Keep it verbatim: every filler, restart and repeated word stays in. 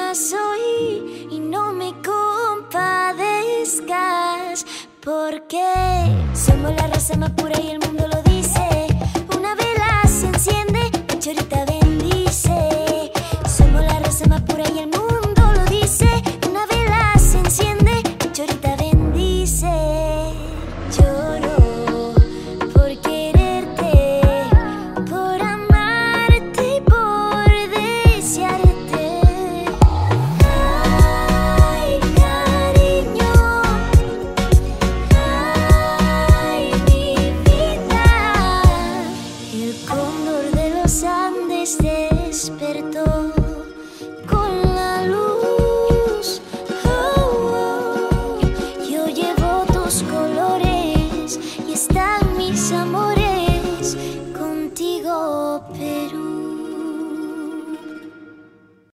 más hoy y no me compadezcas, porque somos la raza más pura y el mundo